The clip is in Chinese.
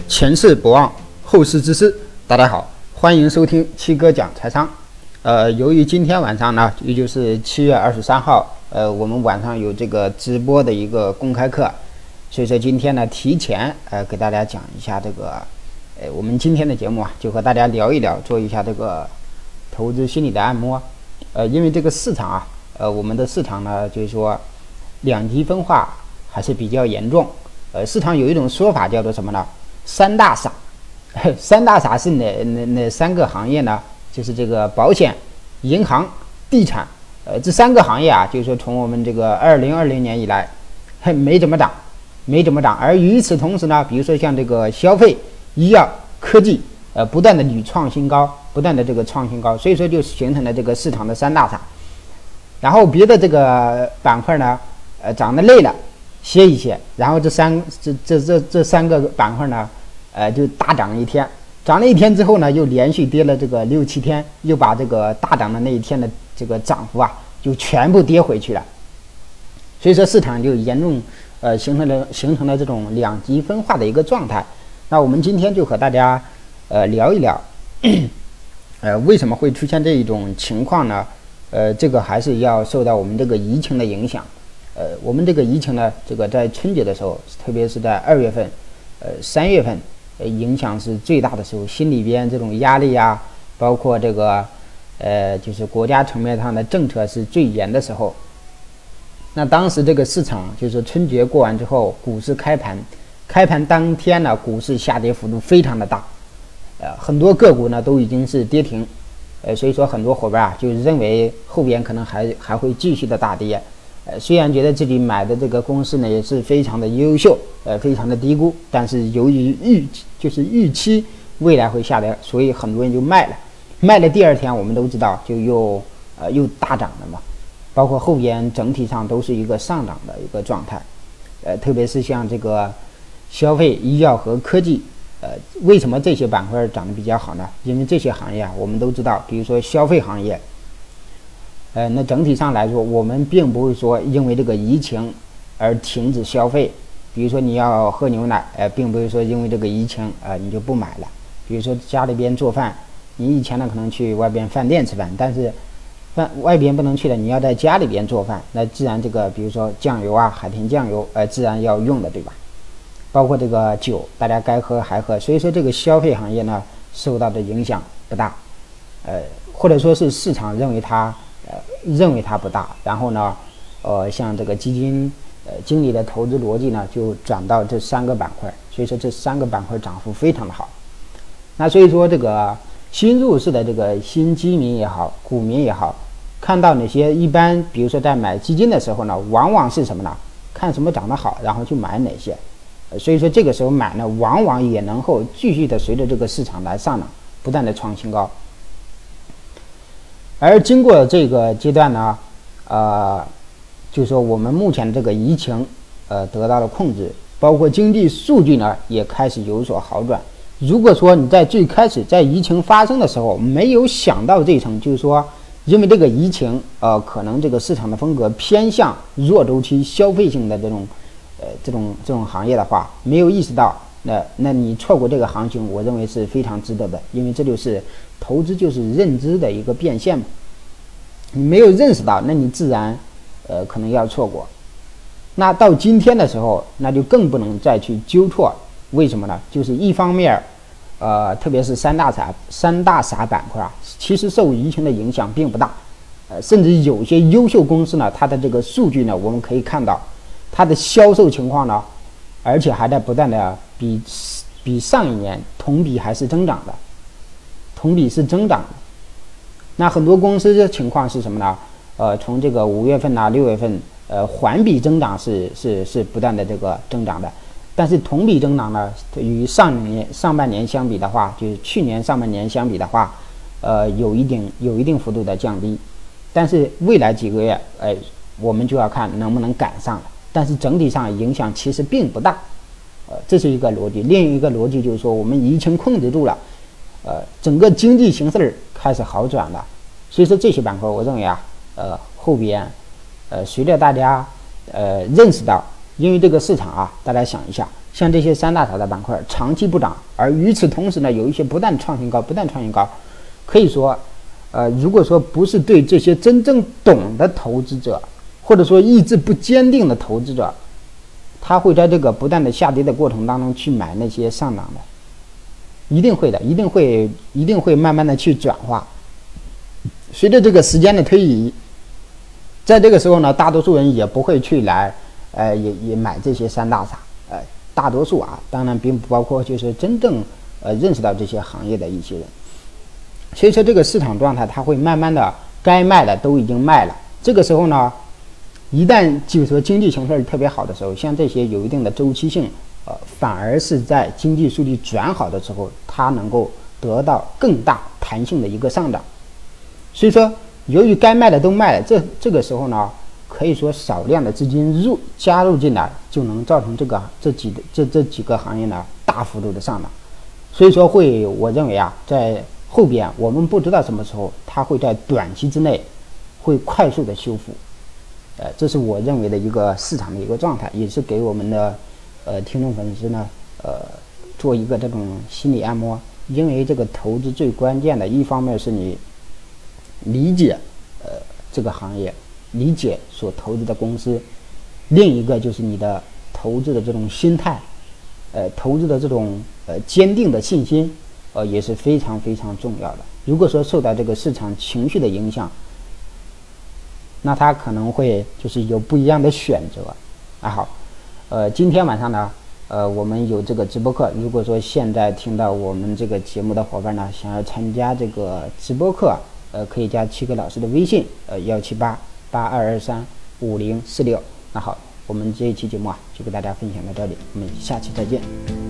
前事不忘，后事之师。大家好，欢迎收听七哥讲财商。由于今天晚上呢，也就是7月23号，我们晚上有这个直播的一个公开课，所以说今天呢，提前给大家讲一下这个，我们今天的节目啊，就和大家聊一聊，做一下这个投资心理的按摩。因为这个市场啊，我们的市场呢，就是说两极分化还是比较严重。市场有一种说法叫做什么呢？三大傻。三大傻是哪三个行业呢？就是这个保险、银行、地产。这三个行业啊，就是说从我们这个2020年以来，没怎么涨。而与此同时呢，比如说像这个消费、医药、科技，不断的创新高，所以说就形成了这个市场的三大傻。然后别的这个板块呢，涨得累了，歇一歇。然后这三个板块呢，就大涨一天，涨了一天之后呢，又连续跌了这个6-7天，又把这个大涨的那一天的这个涨幅啊，就全部跌回去了。所以说市场就严重形成了这种两极分化的一个状态。那我们今天就和大家聊一聊，为什么会出现这一种情况呢？这个还是要受到我们这个疫情的影响。我们这个疫情呢，这个在春节的时候，特别是在2月份、3月份。影响是最大的时候，心里边这种压力啊，包括这个就是国家层面上的政策是最严的时候。那当时这个市场就是春节过完之后，股市开盘当天呢，股市下跌幅度非常的大，很多个股呢都已经是跌停，所以说很多伙伴啊就认为后边可能还会继续的大跌。虽然觉得自己买的这个公司呢也是非常的优秀，非常的低估，但是由于预期未来会下跌，所以很多人就卖了第二天我们都知道就又大涨了嘛，包括后边整体上都是一个上涨的一个状态。特别是像这个消费、医药和科技，为什么这些板块涨得比较好呢？因为这些行业啊，我们都知道，比如说消费行业。那整体上来说，我们并不会说因为这个疫情而停止消费。比如说你要喝牛奶，并不会说因为这个疫情你就不买了。比如说家里边做饭，你以前呢可能去外边饭店吃饭，但是外边不能去了，你要在家里边做饭，那自然这个比如说酱油啊、海天酱油，自然要用的，对吧？包括这个酒，大家该喝还喝，所以说这个消费行业呢受到的影响不大，或者说是市场认为它不大，然后呢，像这个基金经理的投资逻辑呢，就转到这三个板块，所以说这三个板块涨幅非常的好。那所以说这个新入市的这个新基民也好，股民也好，看到哪些一般，比如说在买基金的时候呢，往往是什么呢？看什么涨得好，然后去买哪些。所以说这个时候买呢，往往也能够继续的随着这个市场来上涨，不断的创新高。而经过这个阶段呢，就是说我们目前这个疫情得到了控制，包括经济数据呢也开始有所好转。如果说你在最开始在疫情发生的时候没有想到这一层，就是说因为这个疫情可能这个市场的风格偏向弱周期消费性的这种行业的话，没有意识到，那你错过这个行情，我认为是非常值得的，因为这就是投资就是认知的一个变现嘛。你没有认识到，那你自然可能要错过。那到今天的时候，那就更不能再去纠错。为什么呢？就是一方面特别是三大傻板块啊，其实受疫情的影响并不大，甚至有些优秀公司呢，它的这个数据呢，我们可以看到它的销售情况呢，而且还在不断的比上一年同比还是增长的，那很多公司的情况是什么呢？从这个5月份6月份，环比增长是不断的这个增长的，但是同比增长呢，与上半年相比的话，就是去年上半年相比的话，有一定幅度的降低。但是未来几个月，我们就要看能不能赶上了。但是整体上影响其实并不大，这是一个逻辑。另一个逻辑就是说，我们疫情控制住了，整个经济形势开始好转了。所以说这些板块，我认为啊，后边，随着大家认识到，因为这个市场啊，大家想一下， 像这些三大傻的板块长期不涨，而与此同时呢，有一些不断创新高，可以说，如果说不是对这些真正懂的投资者，或者说意志不坚定的投资者，他会在这个不断的下跌的过程当中去买那些上涨的，一定会的，一定会慢慢的去转化。随着这个时间的推移，在这个时候呢，大多数人也不会去来，也买这些三大傻，大多数啊，当然并不包括就是真正认识到这些行业的一些人。所以说这个市场状态它会慢慢的该卖的都已经卖了，这个时候呢，一旦就是说经济形势特别好的时候，像这些有一定的周期性，反而是在经济数据转好的时候，它能够得到更大弹性的一个上涨。所以说由于该卖的都卖了，这个时候呢，可以说少量的资金加入进来，就能造成这几个行业呢大幅度的上涨。所以说我认为啊，在后边我们不知道什么时候它会在短期之内会快速的修复，这是我认为的一个市场的一个状态，也是给我们的听众粉丝呢做一个这种心理按摩。因为这个投资最关键的一方面是你理解这个行业，理解所投资的公司，另一个就是你的投资的这种心态，投资的这种坚定的信心，也是非常非常重要的。如果说受到这个市场情绪的影响，那他可能会就是有不一样的选择。好，今天晚上呢，我们有这个直播课。如果说现在听到我们这个节目的伙伴呢，想要参加这个直播课，可以加七哥老师的微信17882235046。那好，我们这一期节目啊，就给大家分享到这里，我们下期再见。